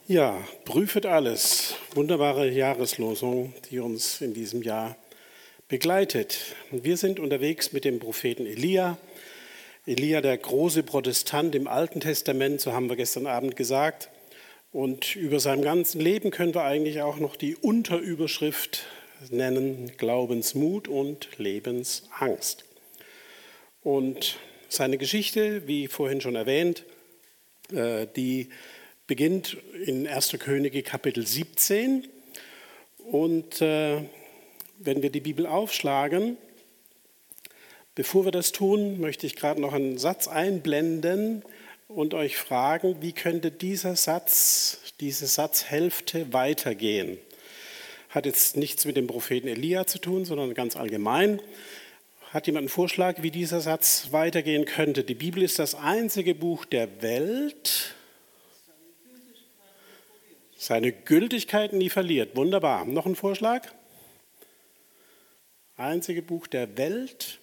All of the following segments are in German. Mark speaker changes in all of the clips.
Speaker 1: Ja, prüfet alles. Wunderbare Jahreslosung, die uns in diesem Jahr begleitet. Wir sind unterwegs mit dem Propheten Elia. Elia, der große Protestant im Alten Testament, so haben wir gestern Abend gesagt. Und über seinem ganzen Leben können wir eigentlich auch noch die Unterüberschrift nennen: Glaubensmut und Lebensangst. Und seine Geschichte, wie vorhin schon erwähnt, die beginnt in 1. Könige Kapitel 17. Und wenn wir die Bibel aufschlagen, bevor wir das tun, möchte ich gerade noch einen Satz einblenden und euch fragen, wie könnte diese Satzhälfte weitergehen? Hat jetzt nichts mit dem Propheten Elia zu tun, sondern ganz allgemein. Hat jemand einen Vorschlag, wie dieser Satz weitergehen könnte? Die Bibel ist das einzige Buch der Welt, seine Gültigkeit nie verliert. Wunderbar. Noch ein Vorschlag? Einzige Buch der Welt,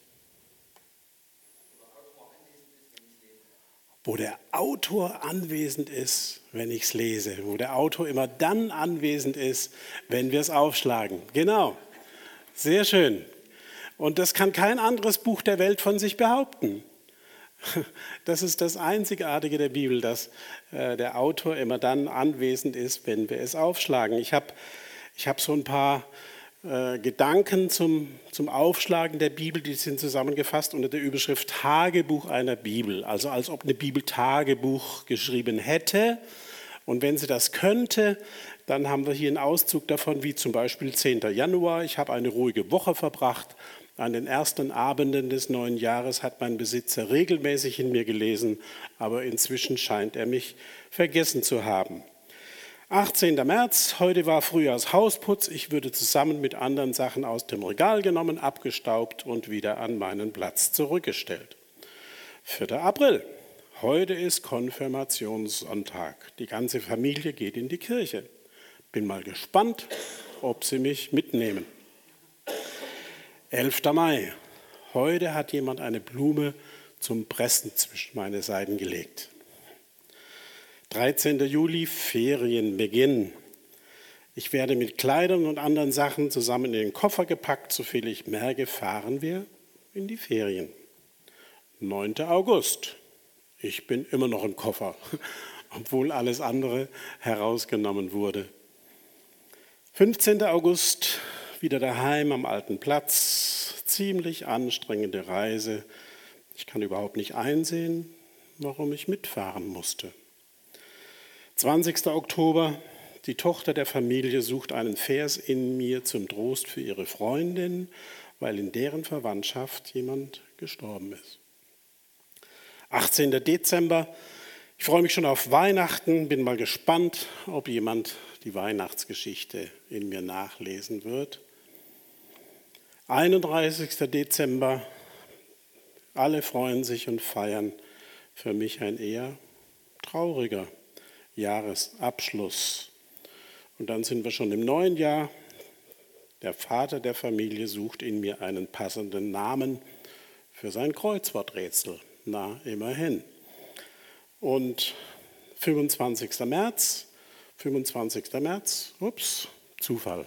Speaker 1: wo der Autor anwesend ist, wenn ich es lese. Wo der Autor immer dann anwesend ist, wenn wir es aufschlagen. Genau. Sehr schön. Und das kann kein anderes Buch der Welt von sich behaupten. Das ist das Einzigartige der Bibel, dass der Autor immer dann anwesend ist, wenn wir es aufschlagen. Ich hab so ein paar Gedanken zum Aufschlagen der Bibel, die sind zusammengefasst unter der Überschrift Tagebuch einer Bibel. Also als ob eine Bibel Tagebuch geschrieben hätte. Und wenn sie das könnte, dann haben wir hier einen Auszug davon, wie zum Beispiel 10. Januar. Ich habe eine ruhige Woche verbracht. An den ersten Abenden des neuen Jahres hat mein Besitzer regelmäßig in mir gelesen, aber inzwischen scheint er mich vergessen zu haben. 18. März, heute war Frühjahrshausputz. Ich würde zusammen mit anderen Sachen aus dem Regal genommen, abgestaubt und wieder an meinen Platz zurückgestellt. 4. April, heute ist Konfirmationssonntag. Die ganze Familie geht in die Kirche. Bin mal gespannt, ob sie mich mitnehmen. 11. Mai. Heute hat jemand eine Blume zum Pressen zwischen meine Seiten gelegt. 13. Juli, Ferienbeginn. Ich werde mit Kleidern und anderen Sachen zusammen in den Koffer gepackt. Soviel ich merke, fahren wir in die Ferien. 9. August. Ich bin immer noch im Koffer, obwohl alles andere herausgenommen wurde. 15. August. Wieder daheim am alten Platz, ziemlich anstrengende Reise. Ich kann überhaupt nicht einsehen, warum ich mitfahren musste. 20. Oktober, die Tochter der Familie sucht einen Vers in mir zum Trost für ihre Freundin, weil in deren Verwandtschaft jemand gestorben ist. 18. Dezember, ich freue mich schon auf Weihnachten, bin mal gespannt, ob jemand die Weihnachtsgeschichte in mir nachlesen wird. 31. Dezember, alle freuen sich und feiern. Für mich ein eher trauriger Jahresabschluss. Und dann sind wir schon im neuen Jahr. Der Vater der Familie sucht in mir einen passenden Namen für sein Kreuzworträtsel. Na, immerhin. Und 25. März, ups, Zufall.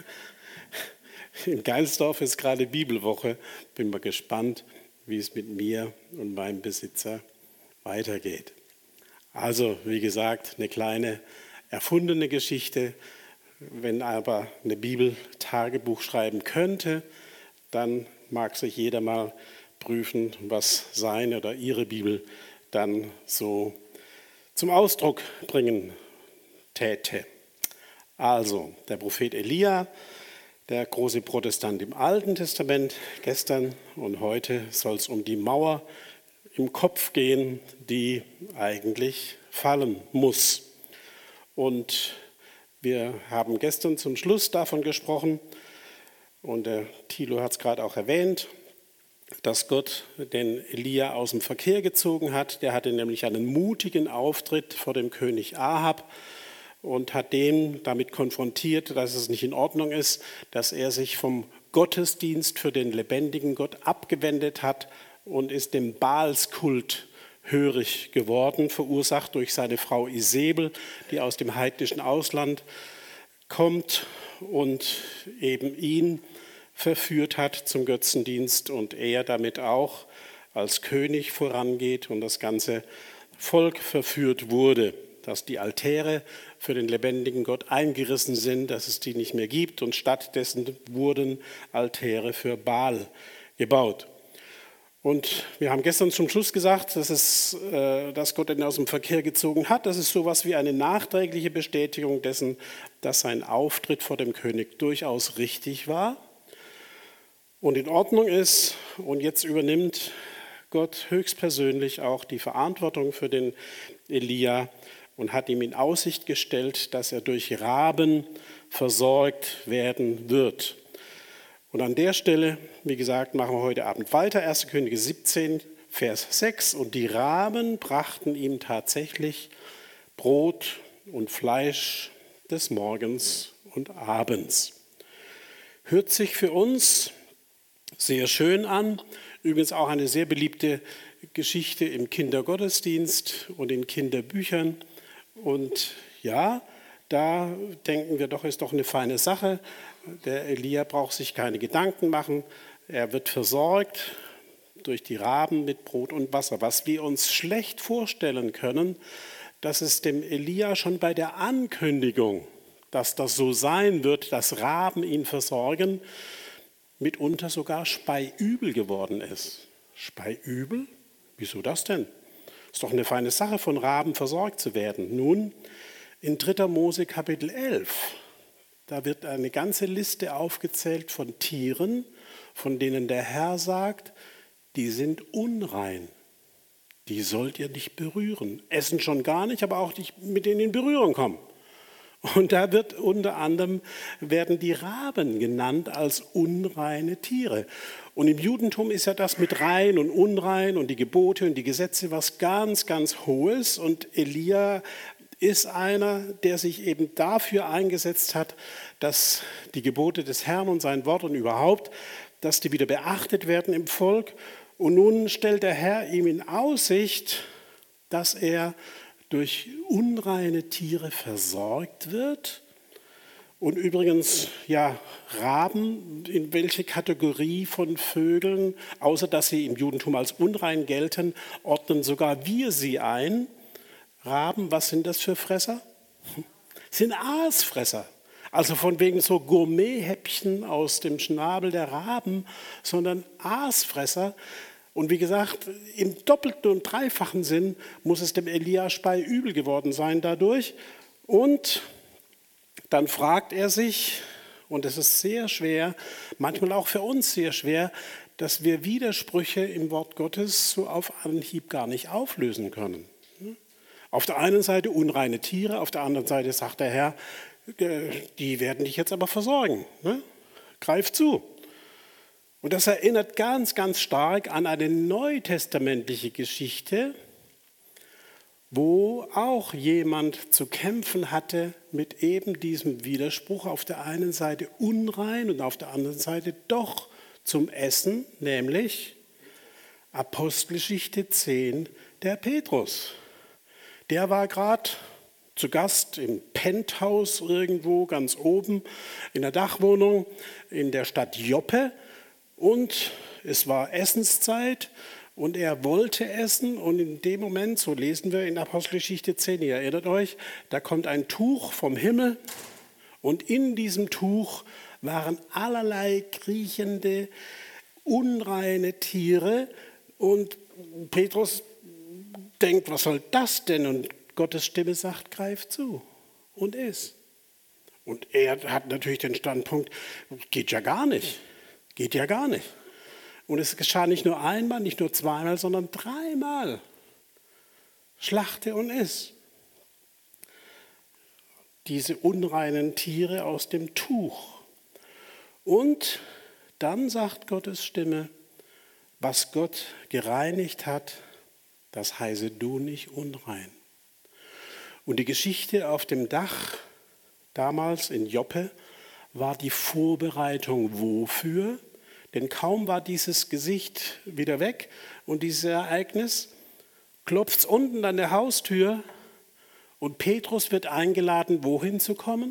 Speaker 1: In Geilsdorf ist gerade Bibelwoche. Bin mal gespannt, wie es mit mir und meinem Besitzer weitergeht. Also, wie gesagt, eine kleine erfundene Geschichte. Wenn aber eine Bibel Tagebuch schreiben könnte, dann mag sich jeder mal prüfen, was seine oder ihre Bibel dann so zum Ausdruck bringen täte. Also, der Prophet Elia, der große Protestant im Alten Testament, gestern und heute soll es um die Mauer im Kopf gehen, die eigentlich fallen muss. Und wir haben gestern zum Schluss davon gesprochen, und der Thilo hat es gerade auch erwähnt, dass Gott den Elia aus dem Verkehr gezogen hat. Der hatte nämlich einen mutigen Auftritt vor dem König Ahab und hat den damit konfrontiert, dass es nicht in Ordnung ist, dass er sich vom Gottesdienst für den lebendigen Gott abgewendet hat und ist dem Baalskult hörig geworden, verursacht durch seine Frau Isabel, die aus dem heidnischen Ausland kommt und eben ihn verführt hat zum Götzendienst und er damit auch als König vorangeht und das ganze Volk verführt wurde, dass die Altäre für den lebendigen Gott eingerissen sind, dass es die nicht mehr gibt und stattdessen wurden Altäre für Baal gebaut. Und wir haben gestern zum Schluss gesagt, dass Gott ihn aus dem Verkehr gezogen hat. Das ist sowas wie eine nachträgliche Bestätigung dessen, dass sein Auftritt vor dem König durchaus richtig war und in Ordnung ist. Und jetzt übernimmt Gott höchstpersönlich auch die Verantwortung für den Elia und hat ihm in Aussicht gestellt, dass er durch Raben versorgt werden wird. Und an der Stelle, wie gesagt, machen wir heute Abend weiter. 1. Könige 17, Vers 6. Und die Raben brachten ihm tatsächlich Brot und Fleisch des Morgens und Abends. Hört sich für uns sehr schön an. Übrigens auch eine sehr beliebte Geschichte im Kindergottesdienst und in Kinderbüchern. Und ja, da denken wir doch, ist doch eine feine Sache. Der Elia braucht sich keine Gedanken machen. Er wird versorgt durch die Raben mit Brot und Wasser. Was wir uns schlecht vorstellen können, dass es dem Elia schon bei der Ankündigung, dass das so sein wird, dass Raben ihn versorgen, mitunter sogar speiübel geworden ist. Speiübel? Wieso das denn? Ist doch eine feine Sache, von Raben versorgt zu werden. Nun, in 3. Mose Kapitel 11, da wird eine ganze Liste aufgezählt von Tieren, von denen der Herr sagt, die sind unrein. Die sollt ihr nicht berühren. Essen schon gar nicht, aber auch nicht mit denen in Berührung kommen. Und da wird unter anderem, werden die Raben genannt als unreine Tiere. Und im Judentum ist ja das mit rein und unrein und die Gebote und die Gesetze was ganz, ganz Hohes. Und Elia ist einer, der sich eben dafür eingesetzt hat, dass die Gebote des Herrn und sein Wort und überhaupt, dass die wieder beachtet werden im Volk. Und nun stellt der Herr ihm in Aussicht, dass er durch unreine Tiere versorgt wird. Und übrigens, ja, Raben, in welche Kategorie von Vögeln, außer dass sie im Judentum als unrein gelten, ordnen sogar wir sie ein. Raben, was sind das für Fresser? Sind Aasfresser. Also von wegen so Gourmet-Häppchen aus dem Schnabel der Raben, sondern Aasfresser. Und wie gesagt, im doppelten und dreifachen Sinn muss es dem Elia speiübel geworden sein dadurch. Und dann fragt er sich, und es ist sehr schwer, manchmal auch für uns sehr schwer, dass wir Widersprüche im Wort Gottes so auf Anhieb gar nicht auflösen können. Auf der einen Seite unreine Tiere, auf der anderen Seite sagt der Herr, die werden dich jetzt aber versorgen. Greif zu. Und das erinnert ganz, ganz stark an eine neutestamentliche Geschichte, wo auch jemand zu kämpfen hatte mit eben diesem Widerspruch. Auf der einen Seite unrein und auf der anderen Seite doch zum Essen, nämlich Apostelgeschichte 10, der Petrus. Der war gerade zu Gast im Penthouse irgendwo ganz oben in der Dachwohnung in der Stadt Joppe und es war Essenszeit und er wollte essen und in dem Moment, so lesen wir in Apostelgeschichte 10, ihr erinnert euch, da kommt ein Tuch vom Himmel und in diesem Tuch waren allerlei kriechende, unreine Tiere und Petrus denkt, was soll das denn? Und Gottes Stimme sagt, greif zu und iss. Und er hat natürlich den Standpunkt, geht ja gar nicht, geht ja gar nicht. Und es geschah nicht nur einmal, nicht nur zweimal, sondern dreimal. Schlachte und iss. Diese unreinen Tiere aus dem Tuch. Und dann sagt Gottes Stimme, was Gott gereinigt hat, das heiße du nicht unrein. Und die Geschichte auf dem Dach damals in Joppe war die Vorbereitung wofür? Denn kaum war dieses Gesicht wieder weg und dieses Ereignis, klopft es unten an der Haustür und Petrus wird eingeladen, wohin zu kommen?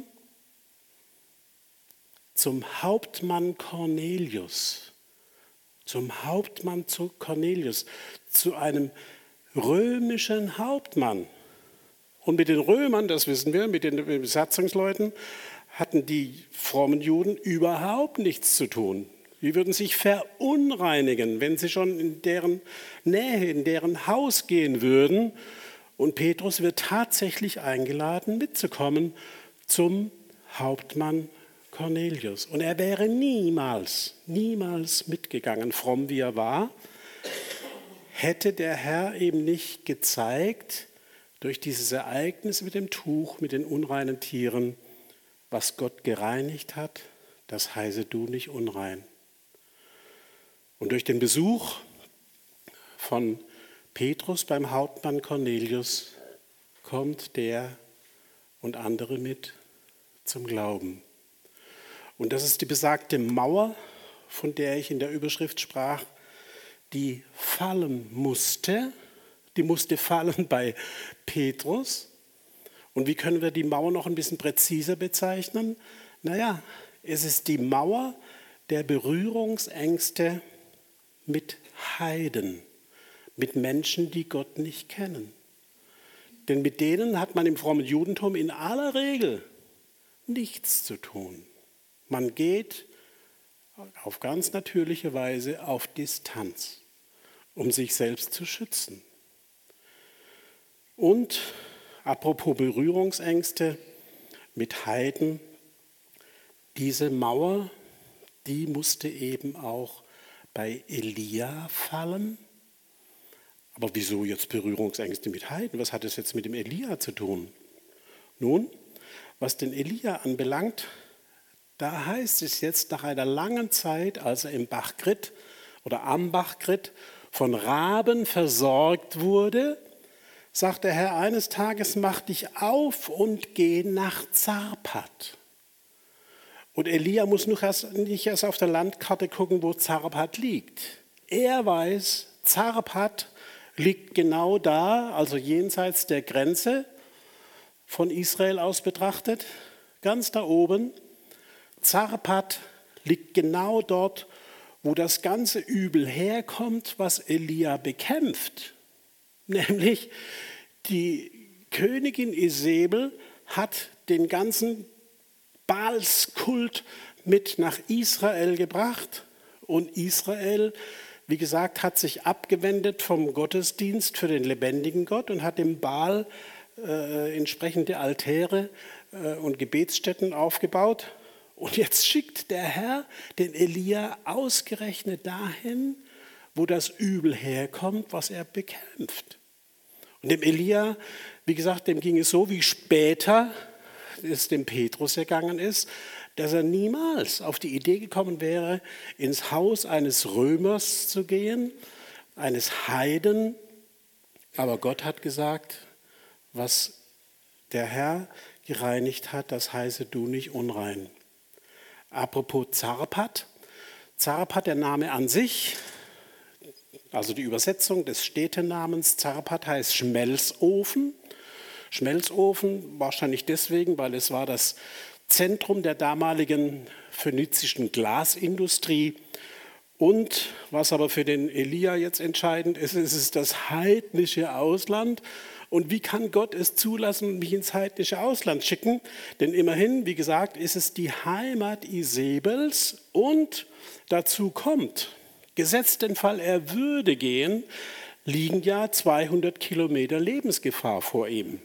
Speaker 1: Zum Hauptmann Cornelius. Zum Hauptmann zu Cornelius, zu einem römischen Hauptmann. Und mit den Römern, das wissen wir, mit den Besatzungsleuten, hatten die frommen Juden überhaupt nichts zu tun. Die würden sich verunreinigen, wenn sie schon in deren Nähe, in deren Haus gehen würden. Und Petrus wird tatsächlich eingeladen, mitzukommen zum Hauptmann Cornelius. Und er wäre niemals mitgegangen, fromm wie er war, hätte der Herr ihm nicht gezeigt, durch dieses Ereignis mit dem Tuch, mit den unreinen Tieren, was Gott gereinigt hat, das heiße du nicht unrein. Und durch den Besuch von Petrus beim Hauptmann Cornelius kommt der und andere mit zum Glauben. Und das ist die besagte Mauer, von der ich in der Überschrift sprach, die fallen musste. Die musste fallen bei Petrus. Und wie können wir die Mauer noch ein bisschen präziser bezeichnen? Naja, es ist die Mauer der Berührungsängste mit Heiden, mit Menschen, die Gott nicht kennen. Denn mit denen hat man im frommen Judentum in aller Regel nichts zu tun. Man geht auf ganz natürliche Weise auf Distanz, um sich selbst zu schützen. Und apropos Berührungsängste mit Heiden, diese Mauer, die musste eben auch bei Elia fallen. Aber wieso jetzt Berührungsängste mit Heiden? Was hat das jetzt mit dem Elia zu tun? Nun, was den Elia anbelangt, da heißt es jetzt nach einer langen Zeit, als er im Bach Krit oder am Bach Krit von Raben versorgt wurde, sagt der Herr eines Tages, mach dich auf und geh nach Zarpat. Und Elia muss nicht erst auf der Landkarte gucken, wo Zarpat liegt. Er weiß, Zarpat liegt genau da, also jenseits der Grenze von Israel aus betrachtet, ganz da oben. Zarpat liegt genau dort, wo das ganze Übel herkommt, was Elia bekämpft. Nämlich die Königin Isabel hat den ganzen Baalskult mit nach Israel gebracht. Und Israel, wie gesagt, hat sich abgewendet vom Gottesdienst für den lebendigen Gott und hat dem Baal entsprechende Altäre und Gebetsstätten aufgebaut. Und jetzt schickt der Herr den Elia ausgerechnet dahin, wo das Übel herkommt, was er bekämpft. Und dem Elia, wie gesagt, dem ging es so, wie später es dem Petrus ergangen ist, dass er niemals auf die Idee gekommen wäre, ins Haus eines Römers zu gehen, eines Heiden. Aber Gott hat gesagt, was der Herr gereinigt hat, das heiße du nicht unrein. Apropos Zarpat. Zarpat, der Name an sich, also die Übersetzung des Städtenamens Zarpat heißt Schmelzofen. Schmelzofen wahrscheinlich deswegen, weil es war das Zentrum der damaligen phönizischen Glasindustrie. Und was aber für den Elia jetzt entscheidend ist, ist es das heidnische Ausland. Und wie kann Gott es zulassen und mich ins heidnische Ausland schicken? Denn immerhin, wie gesagt, ist es die Heimat Isabels und dazu kommt, gesetzt den Fall, er würde gehen, liegen ja 200 Kilometer Lebensgefahr vor ihm.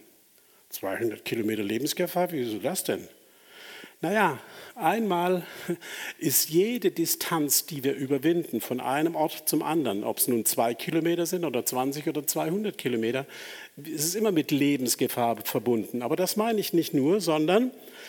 Speaker 1: 200 Kilometer Lebensgefahr, wieso das denn? Naja, einmal ist jede Distanz, die wir überwinden, von einem Ort zum anderen, ob es nun 2 Kilometer sind oder 20 oder 200 Kilometer, es ist immer mit Lebensgefahr verbunden. Aber das meine ich nicht nur, sondern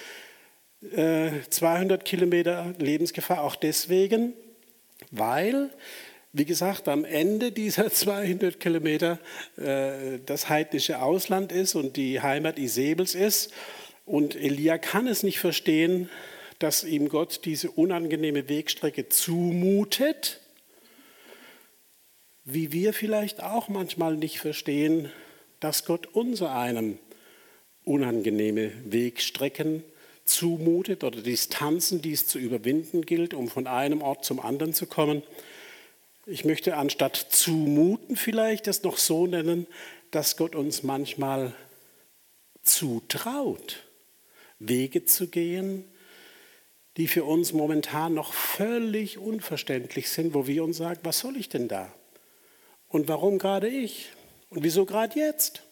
Speaker 1: 200 Kilometer Lebensgefahr auch deswegen, weil, wie gesagt, am Ende dieser 200 Kilometer das heidnische Ausland ist und die Heimat Isabels ist. Und Elia kann es nicht verstehen, dass ihm Gott diese unangenehme Wegstrecke zumutet. wie wir vielleicht auch manchmal nicht verstehen, dass Gott unser einem unangenehme Wegstrecken zumutet oder Distanzen, die es zu überwinden gilt, um von einem Ort zum anderen zu kommen. Ich möchte anstatt zumuten vielleicht das noch so nennen, dass Gott uns manchmal zutraut, Wege zu gehen, die für uns momentan noch völlig unverständlich sind, wo wir uns sagen, was soll ich denn da? Und warum gerade ich? Und wieso gerade jetzt?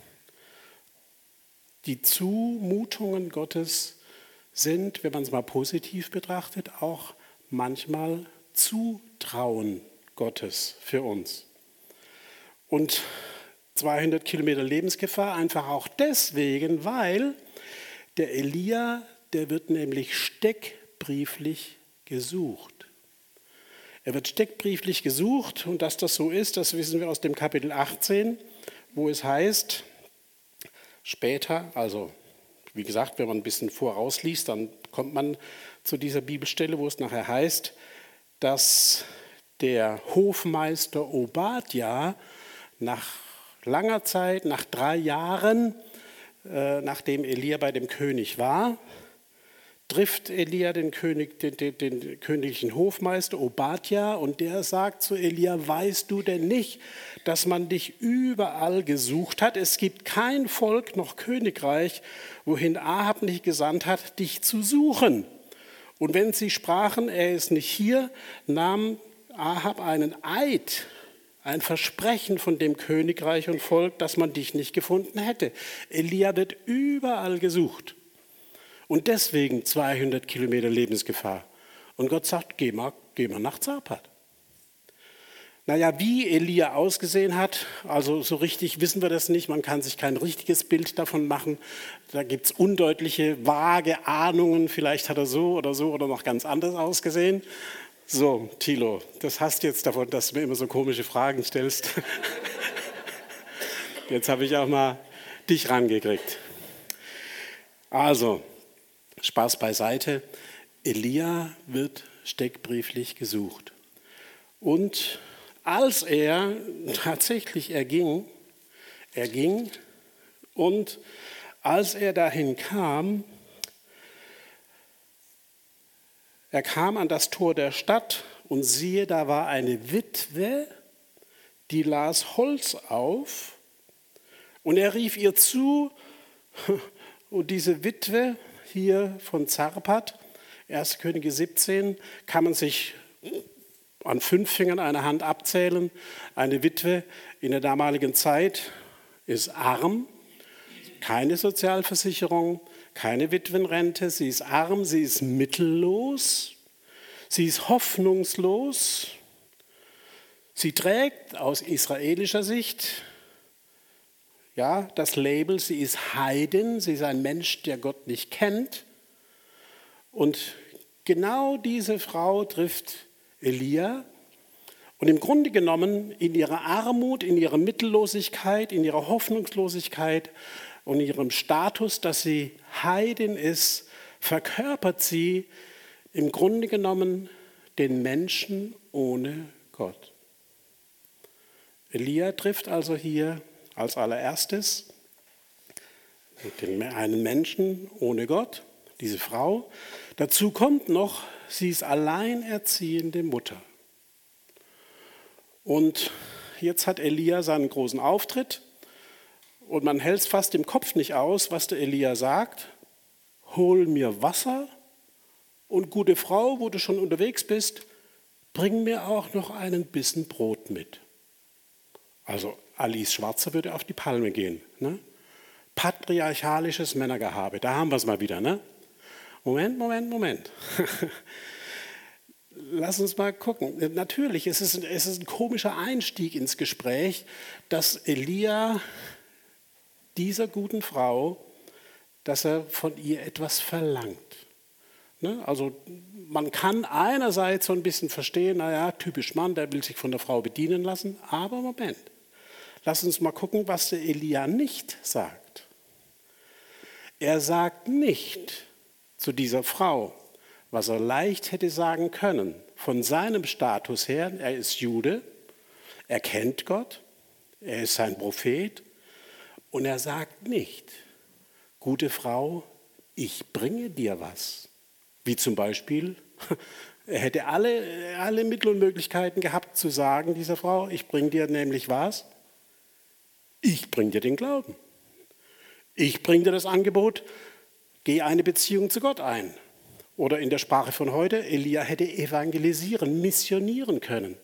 Speaker 1: Die Zumutungen Gottes sind, wenn man es mal positiv betrachtet, auch manchmal Zutrauen Gottes für uns. Und 200 Kilometer Lebensgefahr einfach auch deswegen, weil der Elia, der wird nämlich steckbrieflich gesucht. Er wird steckbrieflich gesucht und dass das so ist, das wissen wir aus dem Kapitel 18, wo es heißt, später, also wie gesagt, wenn man ein bisschen vorausliest, dann kommt man zu dieser Bibelstelle, wo es nachher heißt, dass der Hofmeister Obadja nach langer Zeit, nach 3 Jahren, nachdem Elia bei dem König war, trifft Elia den königlichen Hofmeister Obadja und der sagt zu Elia, weißt du denn nicht, dass man dich überall gesucht hat? Es gibt kein Volk noch Königreich, wohin Ahab nicht gesandt hat, dich zu suchen. Und wenn sie sprachen, er ist nicht hier, nahm Ahab einen Eid, ein Versprechen von dem Königreich und Volk, dass man dich nicht gefunden hätte. Elia wird überall gesucht. Und deswegen 200 Kilometer Lebensgefahr. Und Gott sagt, geh mal nach Zapat. Naja, wie Elia ausgesehen hat, also so richtig wissen wir das nicht. Man kann sich kein richtiges Bild davon machen. Da gibt es undeutliche, vage Ahnungen. Vielleicht hat er so oder noch ganz anders ausgesehen. So, Thilo, das hast jetzt davon, dass du mir immer so komische Fragen stellst. Jetzt habe ich auch mal dich rangekriegt. Also, Spaß beiseite. Elia wird steckbrieflich gesucht. Und als er tatsächlich erging und als er dahin kam, er kam an das Tor der Stadt und siehe, da war eine Witwe, die las Holz auf und er rief ihr zu und diese Witwe hier von Zapat, 1. Könige 17, kann man sich an 5 Fingern einer Hand abzählen. Eine Witwe in der damaligen Zeit ist arm, keine Sozialversicherung, keine Witwenrente, sie ist arm, sie ist mittellos, sie ist hoffnungslos, sie trägt aus israelischer Sicht ja, das Label, sie ist Heiden, sie ist ein Mensch, der Gott nicht kennt. Und genau diese Frau trifft Elia. Und im Grunde genommen in ihrer Armut, in ihrer Mittellosigkeit, in ihrer Hoffnungslosigkeit und in ihrem Status, dass sie Heiden ist, verkörpert sie im Grunde genommen den Menschen ohne Gott. Elia trifft also hier als allererstes einen Menschen ohne Gott, diese Frau. Dazu kommt noch, sie ist alleinerziehende Mutter. Und jetzt hat Elia seinen großen Auftritt und man hält es fast im Kopf nicht aus, was der Elia sagt. Hol mir Wasser und gute Frau, wo du schon unterwegs bist, bring mir auch noch einen Bissen Brot mit. Also Alice Schwarzer würde auf die Palme gehen. Ne? Patriarchalisches Männergehabe, da haben wir es mal wieder. Ne? Moment. Lass uns mal gucken. Natürlich, es ist ein komischer Einstieg ins Gespräch, dass Elia dieser guten Frau, dass er von ihr etwas verlangt. Ne? Also man kann einerseits so ein bisschen verstehen, naja, typisch Mann, der will sich von der Frau bedienen lassen, aber Moment. Lass uns mal gucken, was der Elia nicht sagt. Er sagt nicht zu dieser Frau, was er leicht hätte sagen können, von seinem Status her, er ist Jude, Er kennt Gott, er ist sein Prophet und er sagt nicht, gute Frau, ich bringe dir was. Wie zum Beispiel, er hätte alle Mittel und Möglichkeiten gehabt zu sagen, dieser Frau, ich bringe dir nämlich was? Ich bringe dir den Glauben. Ich bringe dir das Angebot, geh eine Beziehung zu Gott ein. Oder in der Sprache von heute, Elia hätte evangelisieren, missionieren können.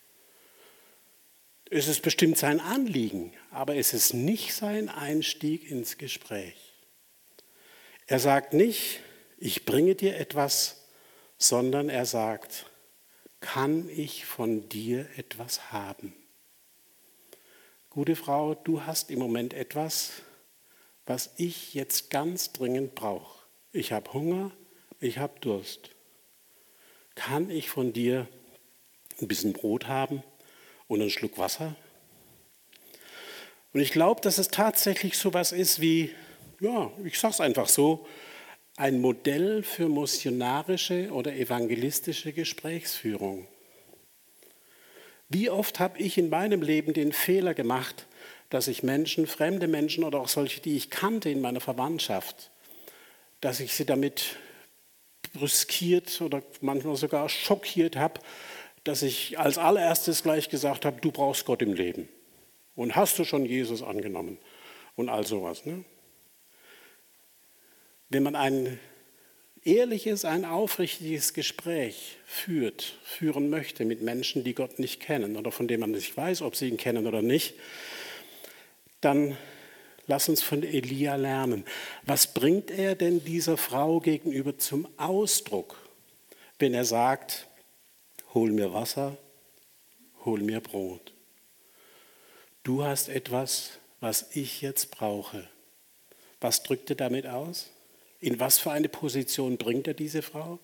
Speaker 1: Es ist bestimmt sein Anliegen, aber es ist nicht sein Einstieg ins Gespräch. Er sagt nicht, ich bringe dir etwas, sondern er sagt, kann ich von dir etwas haben? Gute Frau, du hast im Moment etwas, was ich jetzt ganz dringend brauche. Ich habe Hunger, ich habe Durst. Kann ich von dir ein bisschen Brot haben und einen Schluck Wasser? Und ich glaube, dass es tatsächlich so was ist wie, ja, ich sage es einfach so, ein Modell für missionarische oder evangelistische Gesprächsführung. Wie oft habe ich in meinem Leben den Fehler gemacht, dass ich Menschen, fremde Menschen oder auch solche, die ich kannte in meiner Verwandtschaft, dass ich sie damit brüskiert oder manchmal sogar schockiert habe, dass ich als allererstes gleich gesagt habe, du brauchst Gott im Leben. Und hast du schon Jesus angenommen? Und all sowas. Ne? Wenn man ein ehrliches, ein aufrichtiges Gespräch führen möchte mit Menschen, die Gott nicht kennen oder von denen man nicht weiß, ob sie ihn kennen oder nicht, dann lass uns von Elia lernen. Was bringt er denn dieser Frau gegenüber zum Ausdruck, wenn er sagt, hol mir Wasser, hol mir Brot. Du hast etwas, was ich jetzt brauche. Was drückt er damit aus? In was für eine Position bringt er diese Frau?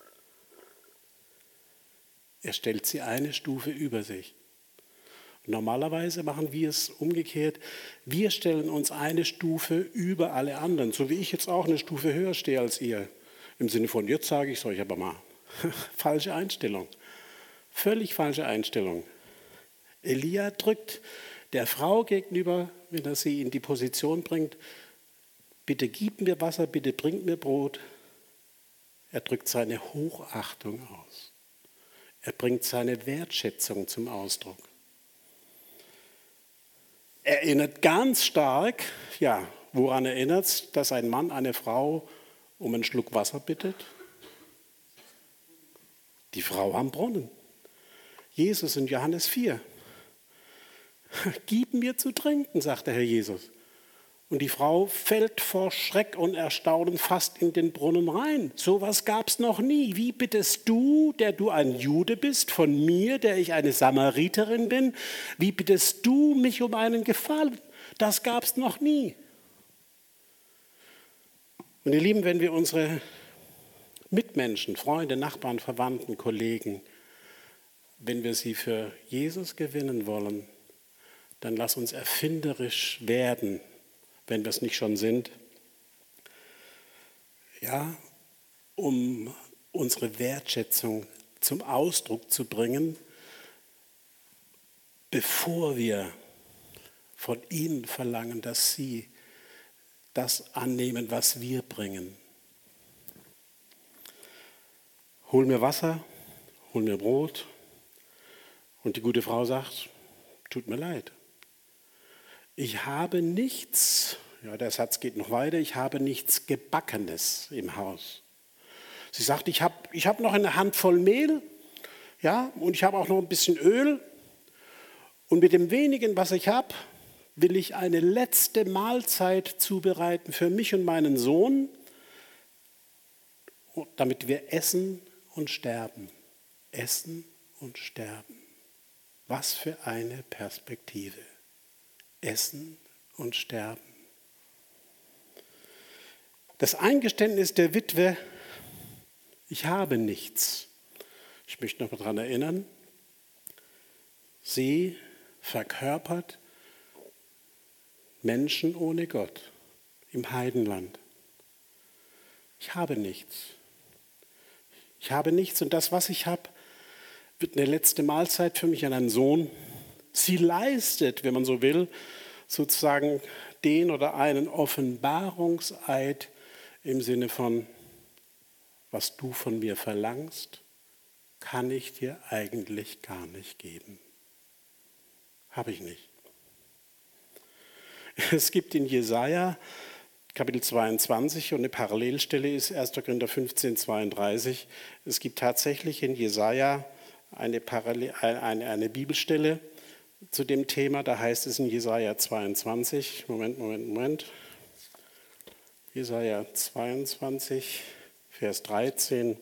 Speaker 1: Er stellt sie eine Stufe über sich. Normalerweise machen wir es umgekehrt. Wir stellen uns eine Stufe über alle anderen, so wie ich jetzt auch eine Stufe höher stehe als ihr. Im Sinne von, jetzt sage ich es euch aber mal. Falsche Einstellung. Völlig falsche Einstellung. Elia drückt der Frau gegenüber, wenn er sie in die Position bringt, bitte gib mir Wasser, bitte bring mir Brot. Er drückt seine Hochachtung aus. Er bringt seine Wertschätzung zum Ausdruck. Er erinnert ganz stark, ja, woran erinnert es, dass ein Mann eine Frau um einen Schluck Wasser bittet? Die Frau am Brunnen. Jesus in Johannes 4. Gib mir zu trinken, sagt der Herr Jesus. Und die Frau fällt vor Schreck und Erstaunen fast in den Brunnen rein. So etwas gab es noch nie. Wie bittest du, der du ein Jude bist, von mir, der ich eine Samariterin bin, wie bittest du mich um einen Gefallen? Das gab es noch nie. Und ihr Lieben, wenn wir unsere Mitmenschen, Freunde, Nachbarn, Verwandten, Kollegen, wenn wir sie für Jesus gewinnen wollen, dann lass uns erfinderisch werden, wenn wir es nicht schon sind, ja, um unsere Wertschätzung zum Ausdruck zu bringen, bevor wir von ihnen verlangen, dass sie das annehmen, was wir bringen. Hol mir Wasser, hol mir Brot. Und die gute Frau sagt, tut mir leid. Ich habe nichts, ja, der Satz geht noch weiter, ich habe nichts Gebackenes im Haus. Sie sagt, ich hab noch eine Handvoll Mehl, ja, und ich habe auch noch ein bisschen Öl. Und mit dem wenigen, was ich habe, will ich eine letzte Mahlzeit zubereiten für mich und meinen Sohn, damit wir essen und sterben. Essen und sterben. Was für eine Perspektive. Essen und sterben. Das Eingeständnis der Witwe, ich habe nichts. Ich möchte noch mal daran erinnern, sie verkörpert Menschen ohne Gott im Heidenland. Ich habe nichts. Ich habe nichts und das, was ich habe, wird eine letzte Mahlzeit für mich an einen Sohn. Sie leistet, wenn man so will, sozusagen den oder einen Offenbarungseid im Sinne von, was du von mir verlangst, kann ich dir eigentlich gar nicht geben. Habe ich nicht. Es gibt in Jesaja Kapitel 22 und eine Parallelstelle ist 1. Korinther 15, 32. Es gibt tatsächlich in Jesaja eine Bibelstelle zu dem Thema. Da heißt es in Jesaja 22, Moment. Jesaja 22, Vers 13.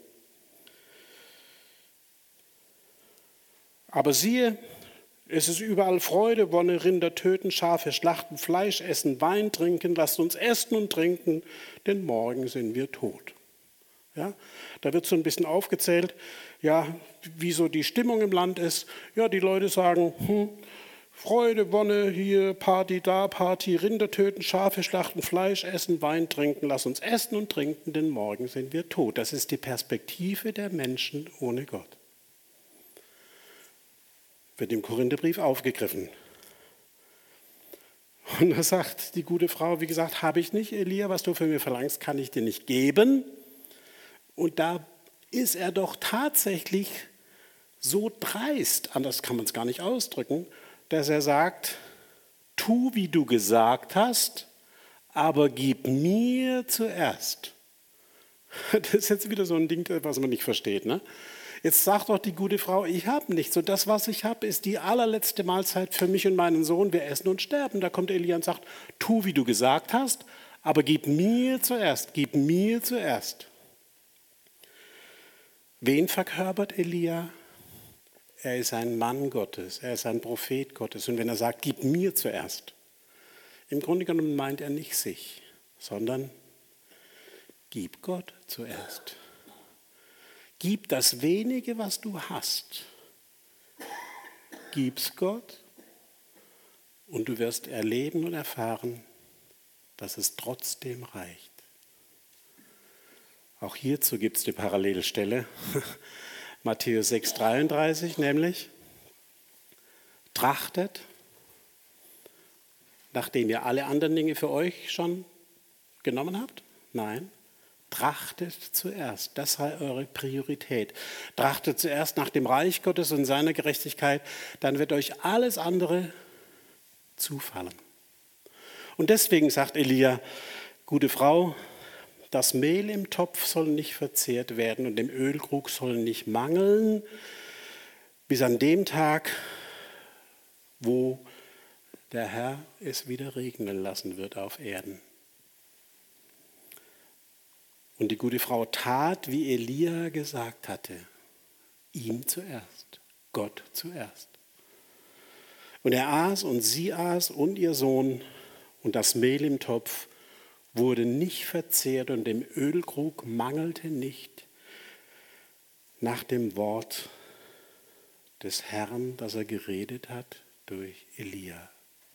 Speaker 1: Aber siehe, es ist überall Freude, Wonne, Rinder töten, Schafe schlachten, Fleisch essen, Wein trinken. Lasst uns essen und trinken, denn morgen sind wir tot. Ja, da wird so ein bisschen aufgezählt, ja, wie so die Stimmung im Land ist. Ja, die Leute sagen, Freude, Wonne, hier Party, da Party, Rinder töten, Schafe schlachten, Fleisch essen, Wein trinken. Lasst uns essen und trinken, denn morgen sind wir tot. Das ist die Perspektive der Menschen ohne Gott. Wird im Korintherbrief aufgegriffen. Und da sagt die gute Frau, wie gesagt, habe ich nicht, Elia, was du von mir verlangst, kann ich dir nicht geben. Und da ist er doch tatsächlich so dreist, anders kann man es gar nicht ausdrücken, dass er sagt, tu, wie du gesagt hast, aber gib mir zuerst. Das ist jetzt wieder so ein Ding, was man nicht versteht, ne? Jetzt sagt doch die gute Frau, ich habe nichts. Und das, was ich habe, ist die allerletzte Mahlzeit für mich und meinen Sohn. Wir essen und sterben. Da kommt Elia und sagt, tu, wie du gesagt hast, aber gib mir zuerst. Gib mir zuerst. Wen verkörpert Elia? Er ist ein Mann Gottes. Er ist ein Prophet Gottes. Und wenn er sagt, gib mir zuerst, im Grunde genommen meint er nicht sich, sondern gib Gott zuerst. Gib das wenige, was du hast, gib's Gott und du wirst erleben und erfahren, dass es trotzdem reicht. Auch hierzu gibt es eine Parallelstelle, Matthäus 6,33 nämlich, trachtet, nachdem ihr alle anderen Dinge für euch schon genommen habt? Nein. Trachtet zuerst, das sei eure Priorität. Trachtet zuerst nach dem Reich Gottes und seiner Gerechtigkeit, dann wird euch alles andere zufallen. Und deswegen sagt Elia, gute Frau, das Mehl im Topf soll nicht verzehrt werden und dem Ölkrug soll nicht mangeln, bis an dem Tag, wo der Herr es wieder regnen lassen wird auf Erden. Und die gute Frau tat, wie Elia gesagt hatte, ihm zuerst, Gott zuerst. Und er aß und sie aß und ihr Sohn und das Mehl im Topf wurde nicht verzehrt und dem Ölkrug mangelte nicht nach dem Wort des Herrn, das er geredet hat durch Elia.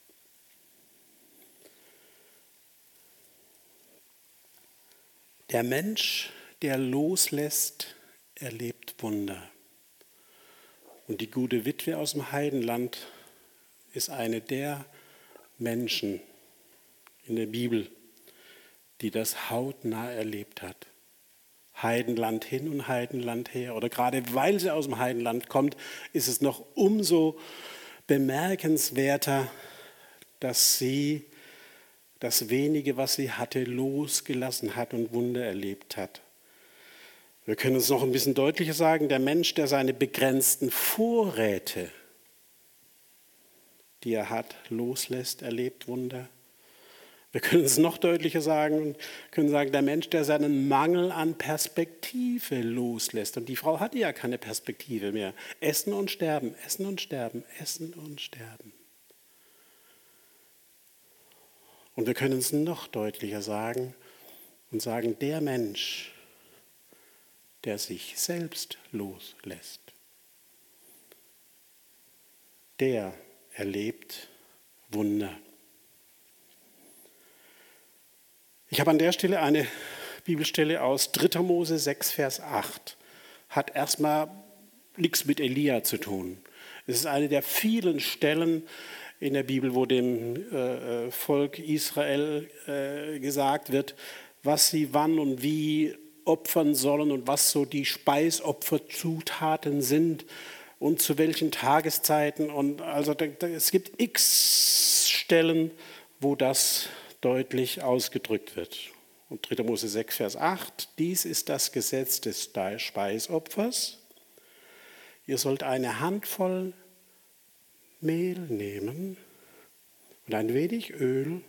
Speaker 1: Der Mensch, der loslässt, erlebt Wunder. Und die gute Witwe aus dem Heidenland ist eine der Menschen in der Bibel, die das hautnah erlebt hat. Heidenland hin und Heidenland her. Oder gerade weil sie aus dem Heidenland kommt, ist es noch umso bemerkenswerter, dass sie das wenige, was sie hatte, losgelassen hat und Wunder erlebt hat. Wir können es noch ein bisschen deutlicher sagen, der Mensch, der seine begrenzten Vorräte, die er hat, loslässt, erlebt Wunder. Wir können es noch deutlicher sagen, können sagen, der Mensch, der seinen Mangel an Perspektive loslässt. Und die Frau hatte ja keine Perspektive mehr. Essen und sterben, essen und sterben, essen und sterben. Und wir können es noch deutlicher sagen und sagen, der Mensch, der sich selbst loslässt, der erlebt Wunder. Ich habe an der Stelle eine Bibelstelle aus 3. Mose 6, Vers 8. Hat erstmal nichts mit Elia zu tun. Es ist eine der vielen Stellen in der Bibel, wo dem Volk Israel gesagt wird, was sie wann und wie opfern sollen und was so die Speisopferzutaten sind und zu welchen Tageszeiten. Und also es gibt x Stellen, wo das deutlich ausgedrückt wird. Und 3. Mose 6, Vers 8, dies ist das Gesetz des Speisopfers. Ihr sollt eine Handvoll Mehl nehmen und ein wenig Öl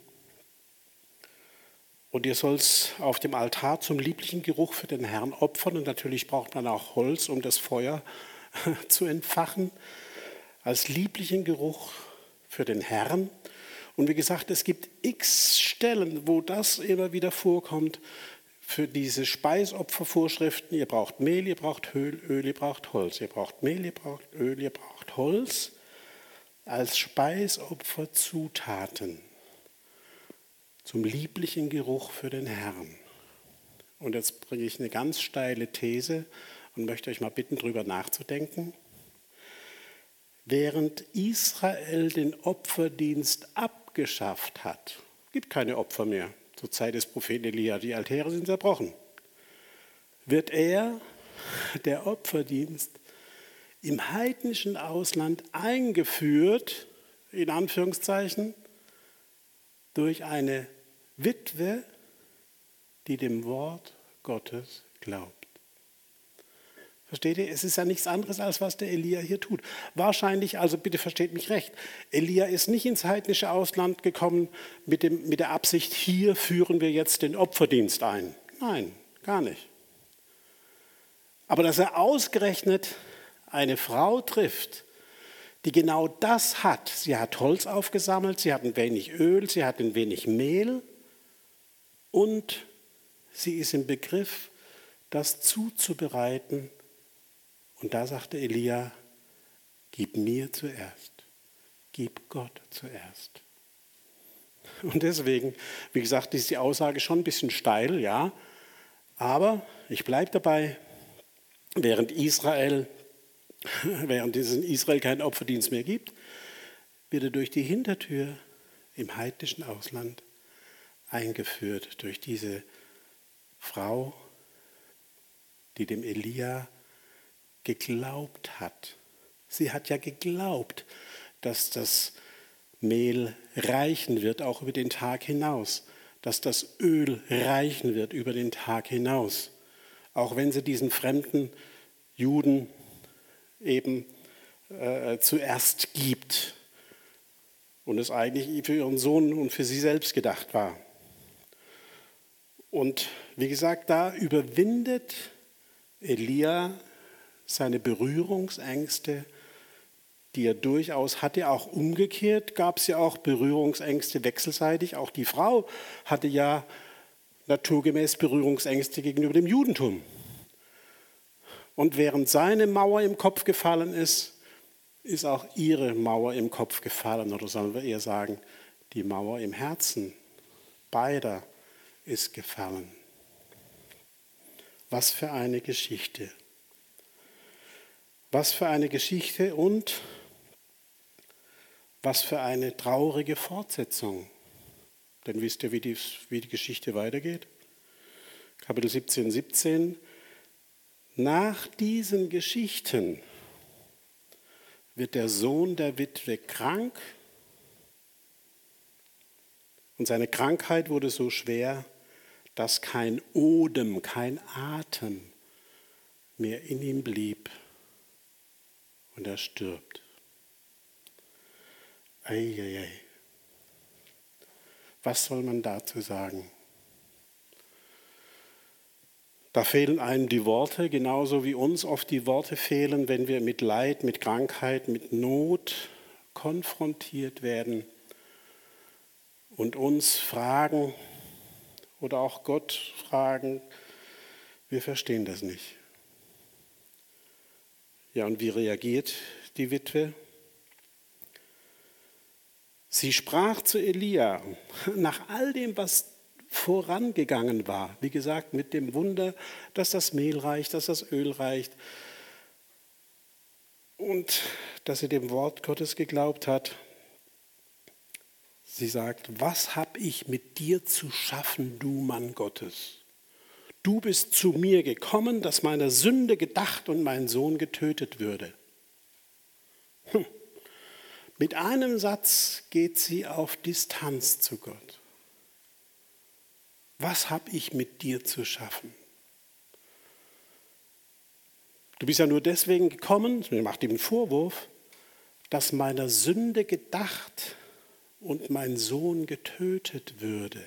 Speaker 1: und ihr sollt es auf dem Altar zum lieblichen Geruch für den Herrn opfern. Und natürlich braucht man auch Holz, um das Feuer zu entfachen, als lieblichen Geruch für den Herrn. Und wie gesagt, es gibt x Stellen, wo das immer wieder vorkommt für diese Speisopfervorschriften. Ihr braucht Mehl, ihr braucht Öl, ihr braucht Holz. Ihr braucht Mehl, ihr braucht Öl, ihr braucht Holz als Speisopferzutaten zum lieblichen Geruch für den Herrn. Und jetzt bringe ich eine ganz steile These und möchte euch mal bitten, darüber nachzudenken. Während Israel den Opferdienst abgeschafft hat, gibt keine Opfer mehr, zur Zeit des Propheten Elia, die Altäre sind zerbrochen, wird der Opferdienst, im heidnischen Ausland eingeführt, in Anführungszeichen, durch eine Witwe, die dem Wort Gottes glaubt. Versteht ihr? Es ist ja nichts anderes, als was der Elia hier tut. Wahrscheinlich, also bitte versteht mich recht, Elia ist nicht ins heidnische Ausland gekommen mit der Absicht, hier führen wir jetzt den Opferdienst ein. Nein, gar nicht. Aber dass er ausgerechnet eine Frau trifft, die genau das hat. Sie hat Holz aufgesammelt, sie hat ein wenig Öl, sie hat ein wenig Mehl und sie ist im Begriff, das zuzubereiten. Und da sagte Elia, gib mir zuerst, gib Gott zuerst. Und deswegen, wie gesagt, ist die Aussage schon ein bisschen steil, ja, aber ich bleibe dabei, während es in Israel keinen Opferdienst mehr gibt, wird er durch die Hintertür im heidnischen Ausland eingeführt, durch diese Frau, die dem Elia geglaubt hat. Sie hat ja geglaubt, dass das Mehl reichen wird, auch über den Tag hinaus, dass das Öl reichen wird über den Tag hinaus, auch wenn sie diesen fremden Juden eben zuerst gibt und es eigentlich für ihren Sohn und für sie selbst gedacht war. Und wie gesagt, da überwindet Elia seine Berührungsängste, die er durchaus hatte. Auch umgekehrt gab es ja auch Berührungsängste wechselseitig. Auch die Frau hatte ja naturgemäß Berührungsängste gegenüber dem Judentum. Und während seine Mauer im Kopf gefallen ist, ist auch ihre Mauer im Kopf gefallen. Oder sollen wir eher sagen, die Mauer im Herzen beider ist gefallen. Was für eine Geschichte. Was für eine Geschichte und was für eine traurige Fortsetzung. Denn wisst ihr, wie die Geschichte weitergeht? Kapitel 17. Nach diesen Geschichten wird der Sohn der Witwe krank und seine Krankheit wurde so schwer, dass kein Odem, kein Atem mehr in ihm blieb und er stirbt. Eieiei. Was soll man dazu sagen? Da fehlen einem die Worte, genauso wie uns oft die Worte fehlen, wenn wir mit Leid, mit Krankheit, mit Not konfrontiert werden und uns fragen oder auch Gott fragen, wir verstehen das nicht. Ja, und wie reagiert die Witwe? Sie sprach zu Elia, nach all dem, was vorangegangen war, wie gesagt, mit dem Wunder, dass das Mehl reicht, dass das Öl reicht. Und dass sie dem Wort Gottes geglaubt hat. Sie sagt, was habe ich mit dir zu schaffen, du Mann Gottes? Du bist zu mir gekommen, dass meiner Sünde gedacht und mein Sohn getötet würde. Mit einem Satz geht sie auf Distanz zu Gott. Was habe ich mit dir zu schaffen? Du bist ja nur deswegen gekommen, mir macht ihm einen Vorwurf, dass meiner Sünde gedacht und mein Sohn getötet würde.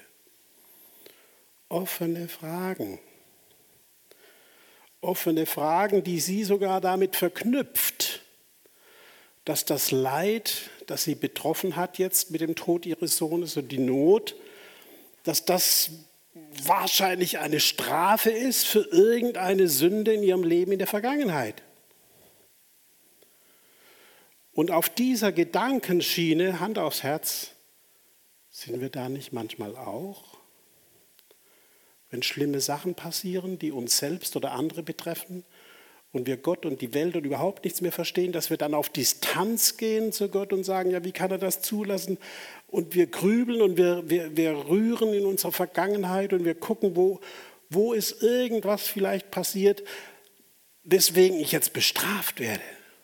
Speaker 1: Offene Fragen. Offene Fragen, die sie sogar damit verknüpft, dass das Leid, das sie betroffen hat jetzt mit dem Tod ihres Sohnes und die Not, dass das wahrscheinlich eine Strafe ist für irgendeine Sünde in ihrem Leben in der Vergangenheit. Und auf dieser Gedankenschiene, Hand aufs Herz, sind wir da nicht manchmal auch? Wenn schlimme Sachen passieren, die uns selbst oder andere betreffen und wir Gott und die Welt und überhaupt nichts mehr verstehen, dass wir dann auf Distanz gehen zu Gott und sagen, ja, wie kann er das zulassen? Und wir grübeln und wir rühren in unserer Vergangenheit und wir gucken, wo ist irgendwas vielleicht passiert, weswegen ich jetzt bestraft werde.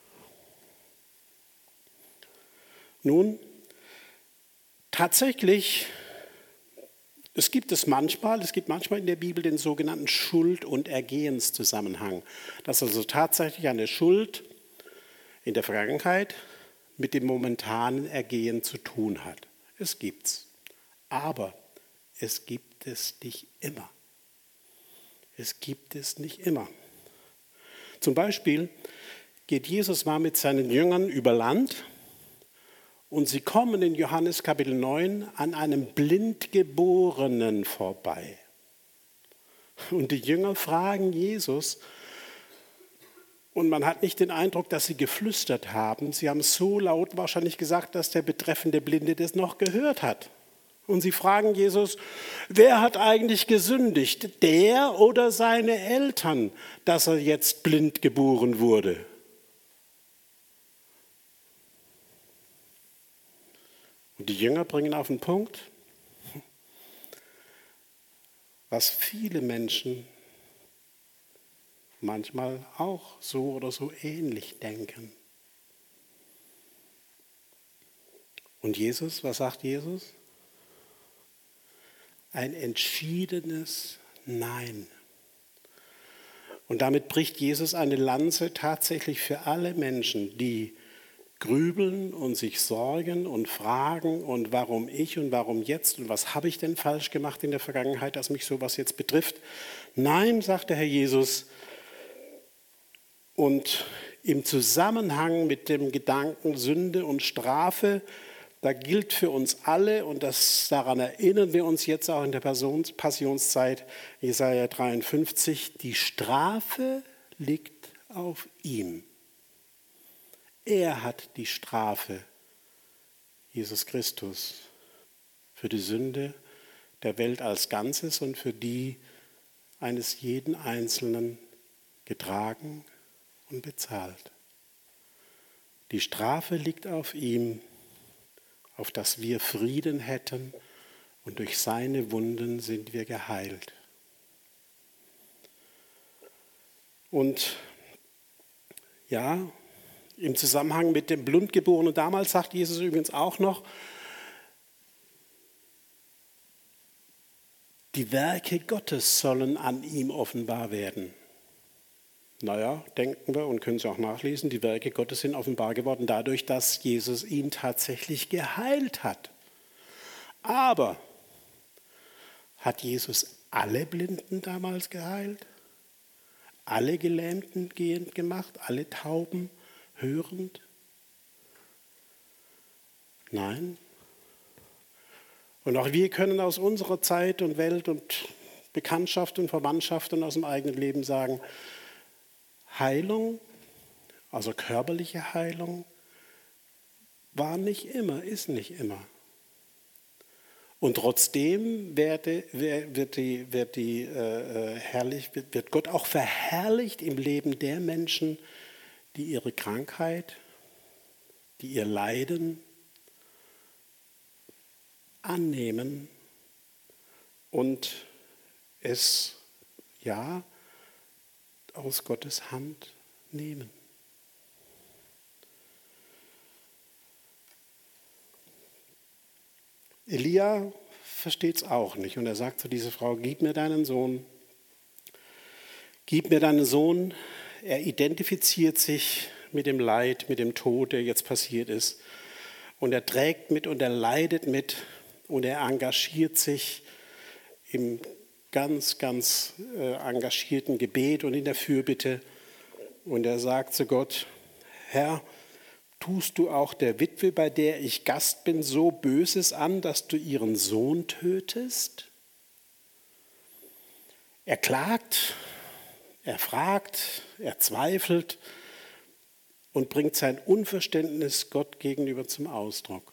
Speaker 1: Nun, tatsächlich, es gibt manchmal in der Bibel den sogenannten Schuld- und Ergehenszusammenhang, dass also tatsächlich eine Schuld in der Vergangenheit mit dem momentanen Ergehen zu tun hat. Es gibt's, aber es gibt es nicht immer. Es gibt es nicht immer. Zum Beispiel geht Jesus mal mit seinen Jüngern über Land und sie kommen in Johannes Kapitel 9 an einem Blindgeborenen vorbei. Und die Jünger fragen Jesus, und man hat nicht den Eindruck, dass sie geflüstert haben. Sie haben so laut wahrscheinlich gesagt, dass der betreffende Blinde das noch gehört hat. Und sie fragen Jesus, wer hat eigentlich gesündigt, der oder seine Eltern, dass er jetzt blind geboren wurde? Und die Jünger bringen auf den Punkt, was viele Menschen manchmal auch so oder so ähnlich denken. Und Jesus, was sagt Jesus? Ein entschiedenes Nein. Und damit bricht Jesus eine Lanze tatsächlich für alle Menschen, die grübeln und sich sorgen und fragen und warum ich und warum jetzt und was habe ich denn falsch gemacht in der Vergangenheit, dass mich sowas jetzt betrifft. Nein, sagt der Herr Jesus, und im Zusammenhang mit dem Gedanken Sünde und Strafe, da gilt für uns alle, und daran erinnern wir uns jetzt auch in der Passionszeit, Jesaja 53, die Strafe liegt auf ihm. Er hat die Strafe, Jesus Christus, für die Sünde der Welt als Ganzes und für die eines jeden Einzelnen getragen und bezahlt. Die Strafe liegt auf ihm, auf dass wir Frieden hätten, und durch seine Wunden sind wir geheilt. Und ja, im Zusammenhang mit dem Blindgeborenen damals sagt Jesus übrigens auch noch, die Werke Gottes sollen an ihm offenbar werden. Naja, denken wir und können Sie auch nachlesen, die Werke Gottes sind offenbar geworden dadurch, dass Jesus ihn tatsächlich geheilt hat. Aber hat Jesus alle Blinden damals geheilt? Alle Gelähmten gehend gemacht? Alle Tauben hörend? Nein. Und auch wir können aus unserer Zeit und Welt und Bekanntschaft und Verwandtschaft und aus dem eigenen Leben sagen, Heilung, also körperliche Heilung, war nicht immer, ist nicht immer. Und trotzdem wird Gott auch verherrlicht im Leben der Menschen, die ihre Krankheit die ihr Leiden annehmen und es, ja, aus Gottes Hand nehmen. Elia versteht es auch nicht und er sagt zu dieser Frau, gib mir deinen Sohn. Gib mir deinen Sohn. Er identifiziert sich mit dem Leid, mit dem Tod, der jetzt passiert ist. Und er trägt mit und er leidet mit und er engagiert sich im ganz, ganz engagierten Gebet und in der Fürbitte. Und er sagt zu Gott, Herr, tust du auch der Witwe, bei der ich Gast bin, so Böses an, dass du ihren Sohn tötest? Er klagt, er fragt, er zweifelt und bringt sein Unverständnis Gott gegenüber zum Ausdruck.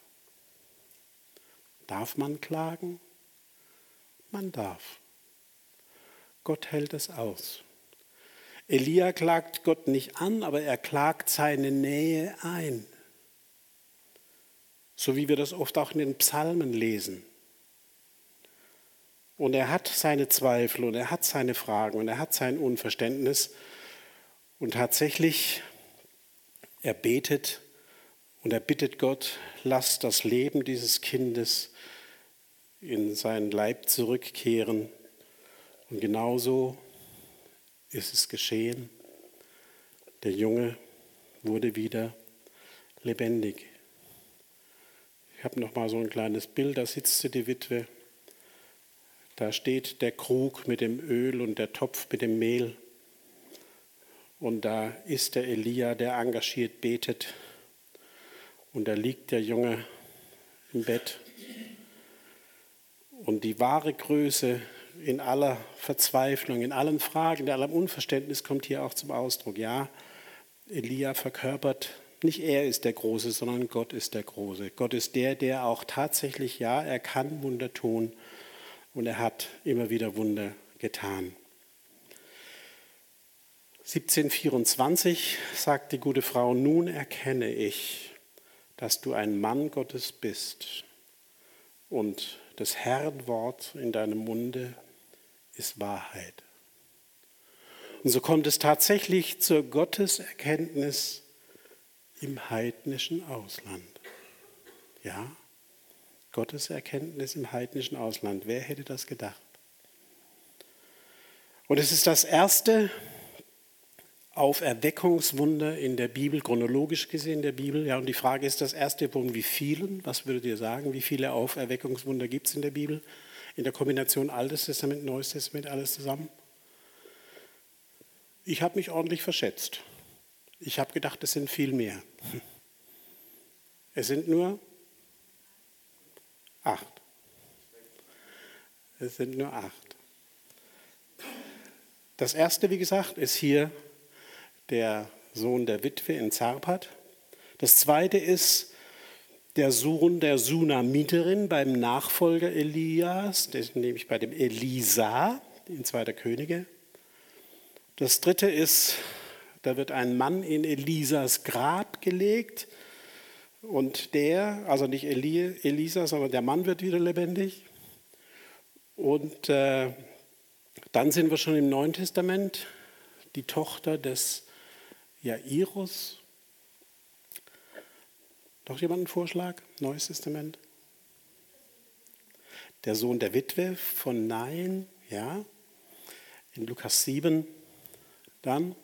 Speaker 1: Darf man klagen? Man darf. Gott hält es aus. Elia klagt Gott nicht an, aber er klagt seine Nähe ein. So wie wir das oft auch in den Psalmen lesen. Und er hat seine Zweifel und er hat seine Fragen und er hat sein Unverständnis. Und tatsächlich, er betet und er bittet Gott, lass das Leben dieses Kindes in seinen Leib zurückkehren. Und genauso ist es geschehen. Der Junge wurde wieder lebendig. Ich habe noch mal so ein kleines Bild, da sitzt die Witwe. Da steht der Krug mit dem Öl und der Topf mit dem Mehl. Und da ist der Elia, der engagiert betet. Und da liegt der Junge im Bett. Und die wahre Größe in aller Verzweiflung, in allen Fragen, in allem Unverständnis kommt hier auch zum Ausdruck. Ja, Elia verkörpert, nicht er ist der Große, sondern Gott ist der Große. Gott ist der auch tatsächlich, ja, er kann Wunder tun und er hat immer wieder Wunder getan. 1724 sagt die gute Frau, nun erkenne ich, dass du ein Mann Gottes bist und das Herrn Wort in deinem Munde ist Wahrheit. Und so kommt es tatsächlich zur Gotteserkenntnis im heidnischen Ausland. Ja, Gotteserkenntnis im heidnischen Ausland. Wer hätte das gedacht? Und es ist das erste Auferweckungswunder in der Bibel, chronologisch gesehen in der Bibel. Ja, und die Frage ist, das erste von wie vielen? Was würdet ihr sagen? Wie viele Auferweckungswunder gibt es in der Bibel? In der Kombination Altes Testament, Neues Testament, alles zusammen? Ich habe mich ordentlich verschätzt. Ich habe gedacht, es sind viel mehr. Es sind nur 8. Es sind nur 8. Das erste, wie gesagt, ist hier der Sohn der Witwe in Zarpat. Das zweite ist der Sohn der Sunamiterin beim Nachfolger Elias, nämlich bei dem Elisa in 2. Könige. Das dritte ist, da wird ein Mann in Elisas Grab gelegt und also nicht Elisa, sondern der Mann wird wieder lebendig. Und dann sind wir schon im Neuen Testament, die Tochter des Jairus. Noch jemand einen Vorschlag? Neues Testament? Der Sohn der Witwe von Nain, ja. In Lukas 7. Dann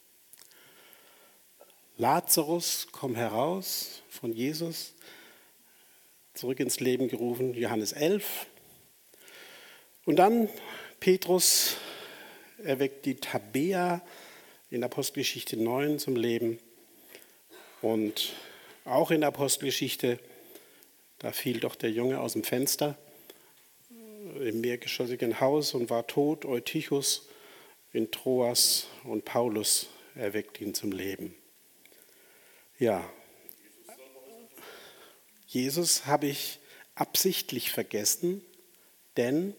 Speaker 1: Lazarus, komm heraus von Jesus, zurück ins Leben gerufen, Johannes 11. Und dann Petrus erweckt die Tabea in Apostelgeschichte 9 zum Leben. Und auch in der Apostelgeschichte, da fiel doch der Junge aus dem Fenster im mehrgeschossigen Haus und war tot. Eutychus in Troas und Paulus erweckt ihn zum Leben. Ja, Jesus habe ich absichtlich vergessen, denn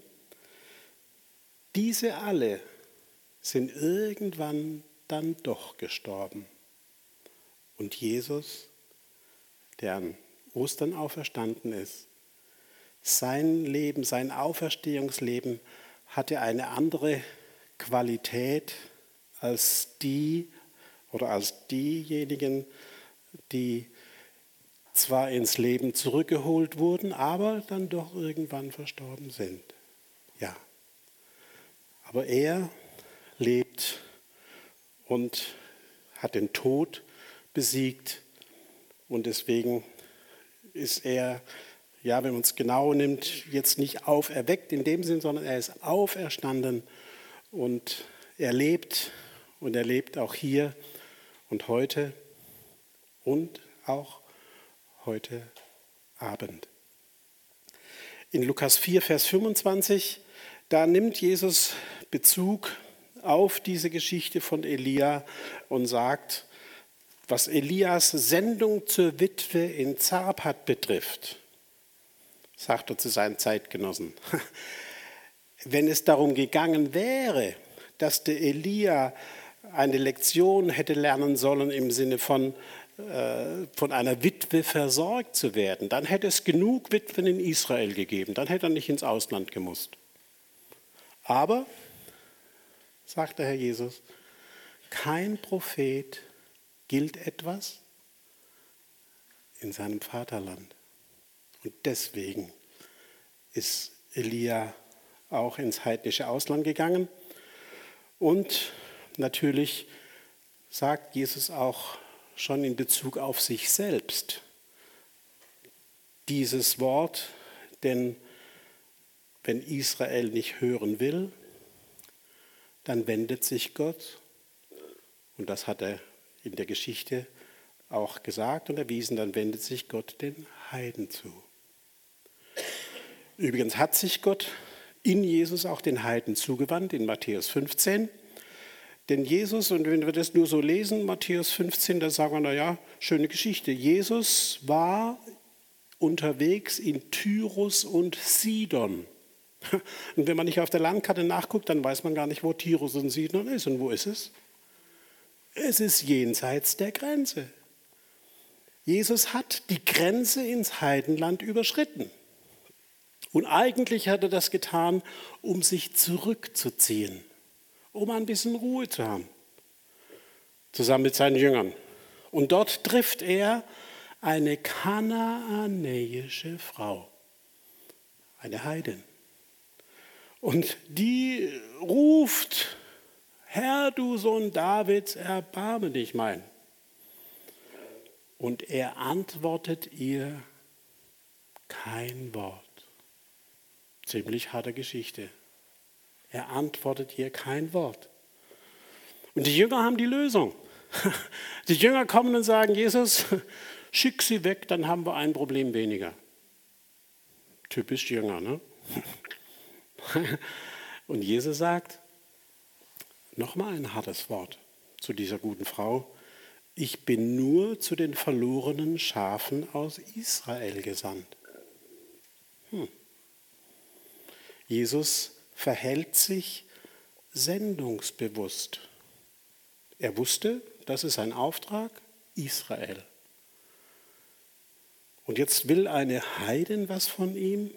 Speaker 1: diese alle sind irgendwann dann doch gestorben. Und Jesus der an Ostern auferstanden ist, sein Leben, sein Auferstehungsleben hatte eine andere Qualität als die oder als diejenigen, die zwar ins Leben zurückgeholt wurden, aber dann doch irgendwann verstorben sind. Ja, aber er lebt und hat den Tod besiegt und deswegen ist er, ja, wenn man es genau nimmt, jetzt nicht auferweckt in dem Sinn, sondern er ist auferstanden und er lebt auch hier und heute und auch heute Abend. In Lukas 4, Vers 25, da nimmt Jesus Bezug auf diese Geschichte von Elia und sagt, was Elias Sendung zur Witwe in Zarpat betrifft, sagt er zu seinen Zeitgenossen, wenn es darum gegangen wäre, dass der Elia eine Lektion hätte lernen sollen im Sinne von einer Witwe versorgt zu werden, dann hätte es genug Witwen in Israel gegeben, dann hätte er nicht ins Ausland gemusst. Aber, sagt der Herr Jesus, kein Prophet gilt etwas in seinem Vaterland. Und deswegen ist Elia auch ins heidnische Ausland gegangen. Und natürlich sagt Jesus auch schon in Bezug auf sich selbst dieses Wort, denn wenn Israel nicht hören will, dann wendet sich Gott, und das hat er in der Geschichte auch gesagt und erwiesen, dann wendet sich Gott den Heiden zu. Übrigens hat sich Gott in Jesus auch den Heiden zugewandt, in Matthäus 15. Denn Jesus, und wenn wir das nur so lesen, Matthäus 15, da sagen wir, naja, schöne Geschichte. Jesus war unterwegs in Tyrus und Sidon. Und wenn man nicht auf der Landkarte nachguckt, dann weiß man gar nicht, wo Tyrus und Sidon ist. Und wo ist es? Es ist jenseits der Grenze. Jesus hat die Grenze ins Heidenland überschritten. Und eigentlich hat er das getan, um sich zurückzuziehen, um ein bisschen Ruhe zu haben, zusammen mit seinen Jüngern. Und dort trifft er eine kanaanäische Frau, eine Heidin. Und die ruft, Herr, du Sohn Davids, erbarme dich mein. Und er antwortet ihr kein Wort. Ziemlich harte Geschichte. Er antwortet ihr kein Wort. Und die Jünger haben die Lösung. Die Jünger kommen und sagen, Jesus, schick sie weg, dann haben wir ein Problem weniger. Typisch Jünger, ne? Und Jesus sagt, nochmal ein hartes Wort zu dieser guten Frau. Ich bin nur zu den verlorenen Schafen aus Israel gesandt. Jesus verhält sich sendungsbewusst. Er wusste, das ist ein Auftrag, Israel. Und jetzt will eine Heidin was von ihm.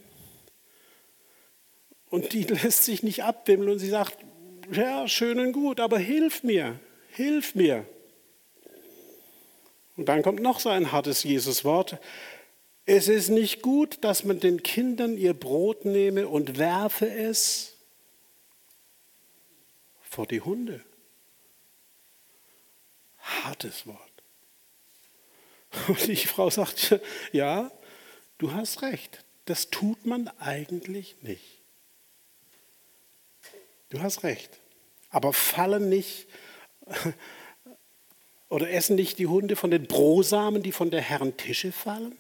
Speaker 1: Und die lässt sich nicht abwimmeln und sie sagt, ja, schön und gut, aber hilf mir, hilf mir. Und dann kommt noch so ein hartes Jesuswort. Es ist nicht gut, dass man den Kindern ihr Brot nehme und werfe es vor die Hunde. Hartes Wort. Und die Frau sagt, ja, du hast recht, das tut man eigentlich nicht. Du hast recht. Aber fallen nicht oder essen nicht die Hunde von den Brosamen, die von der Herren Tische fallen?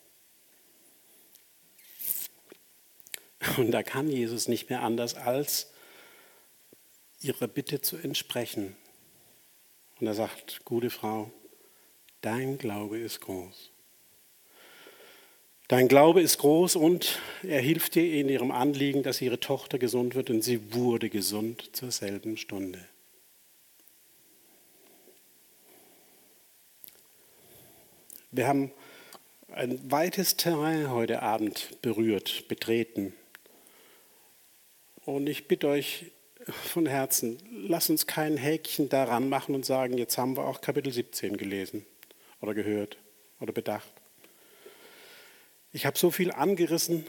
Speaker 1: Und da kann Jesus nicht mehr anders, als ihrer Bitte zu entsprechen. Und er sagt, gute Frau, dein Glaube ist groß. Dein Glaube ist groß und er hilft dir in ihrem Anliegen, dass ihre Tochter gesund wird, und sie wurde gesund zur selben Stunde. Wir haben ein weites Terrain heute Abend berührt, betreten. Und ich bitte euch von Herzen, lasst uns kein Häkchen daran machen und sagen, jetzt haben wir auch Kapitel 17 gelesen oder gehört oder bedacht. Ich habe so viel angerissen,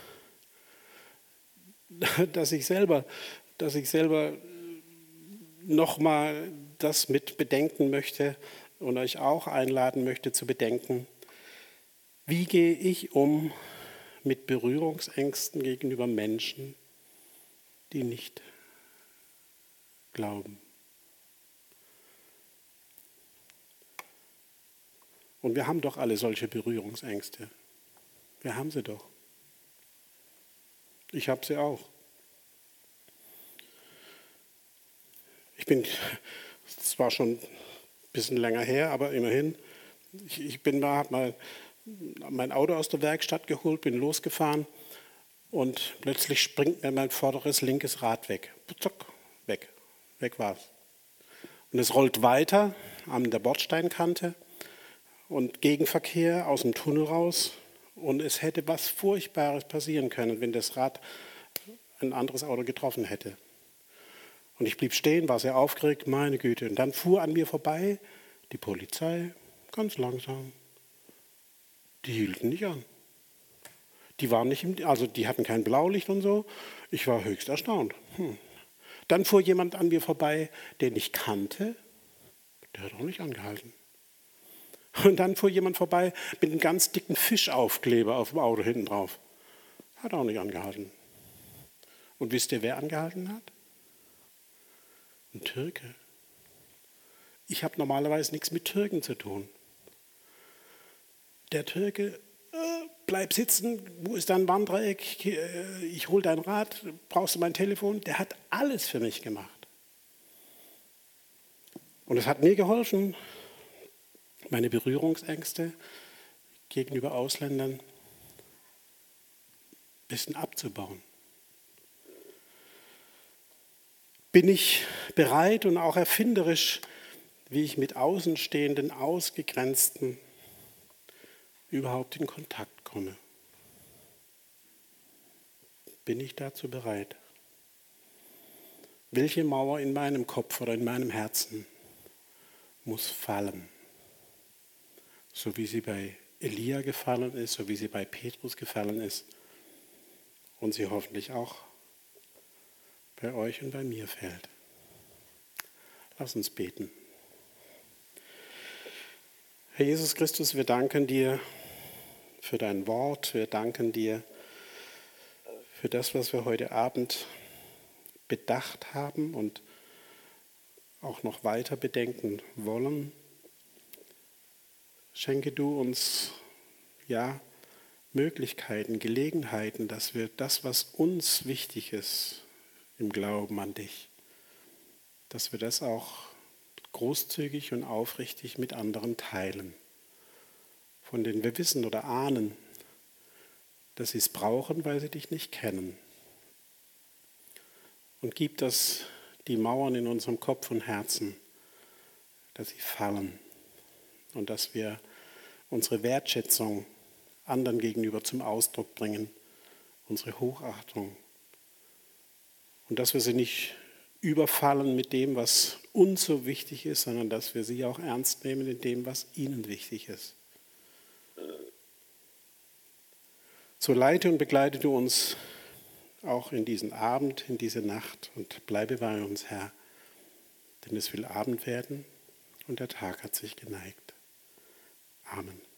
Speaker 1: dass ich selber nochmal das mit bedenken möchte und euch auch einladen möchte zu bedenken, wie gehe ich um mit Berührungsängsten gegenüber Menschen, die nicht glauben. Und wir haben doch alle solche Berührungsängste. Wir haben sie doch. Ich habe sie auch. Ich bin zwar schon ein bisschen länger her, aber immerhin, habe mal mein Auto aus der Werkstatt geholt, bin losgefahren und plötzlich springt mir mein vorderes linkes Rad weg. Zack, weg war's. Und es rollt weiter an der Bordsteinkante und Gegenverkehr aus dem Tunnel raus. Und es hätte was Furchtbares passieren können, wenn das Rad ein anderes Auto getroffen hätte. Und ich blieb stehen, war sehr aufgeregt, meine Güte. Und dann fuhr an mir vorbei die Polizei, ganz langsam. Die hielten nicht an. Die hatten kein Blaulicht und so. Ich war höchst erstaunt. Dann fuhr jemand an mir vorbei, den ich kannte. Der hat auch nicht angehalten. Und dann fuhr jemand vorbei mit einem ganz dicken Fischaufkleber auf dem Auto hinten drauf. Hat auch nicht angehalten. Und wisst ihr, wer angehalten hat? Ein Türke. Ich habe normalerweise nichts mit Türken zu tun. Der Türke, bleib sitzen, wo ist dein Warndreieck? Ich hole dein Rad, brauchst du mein Telefon? Der hat alles für mich gemacht. Und es hat mir geholfen, meine Berührungsängste gegenüber Ausländern ein bisschen abzubauen. Bin ich bereit und auch erfinderisch, wie ich mit Außenstehenden, Ausgegrenzten überhaupt in Kontakt komme? Bin ich dazu bereit? Welche Mauer in meinem Kopf oder in meinem Herzen muss fallen? So wie sie bei Elia gefallen ist, so wie sie bei Petrus gefallen ist und sie hoffentlich auch bei euch und bei mir fällt. Lass uns beten. Herr Jesus Christus, wir danken dir für dein Wort, wir danken dir für das, was wir heute Abend bedacht haben und auch noch weiter bedenken wollen. Schenke du uns Möglichkeiten, Gelegenheiten, dass wir das, was uns wichtig ist im Glauben an dich, dass wir das auch großzügig und aufrichtig mit anderen teilen, von denen wir wissen oder ahnen, dass sie es brauchen, weil sie dich nicht kennen. Und gib, dass die Mauern in unserem Kopf und Herzen, dass sie fallen und dass wir unsere Wertschätzung anderen gegenüber zum Ausdruck bringen, unsere Hochachtung. Und dass wir sie nicht überfallen mit dem, was uns so wichtig ist, sondern dass wir sie auch ernst nehmen in dem, was ihnen wichtig ist. So leite und begleite du uns auch in diesen Abend, in diese Nacht und bleibe bei uns, Herr, denn es will Abend werden und der Tag hat sich geneigt. Amen.